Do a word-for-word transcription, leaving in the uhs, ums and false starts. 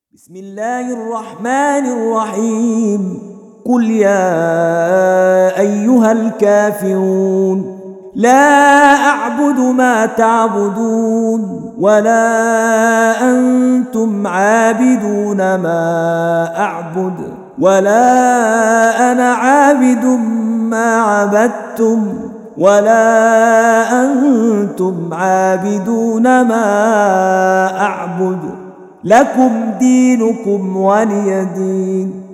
بسم الله الرحمن الرحيم. قل يا أيها الكافرون لا أعبد ما تعبدون ولا أنتم عابدون ما أعبد ولا أنا عابد ما عبدتم ولا أنتم عابدون ما أعبد لكم دينكم ولي دين.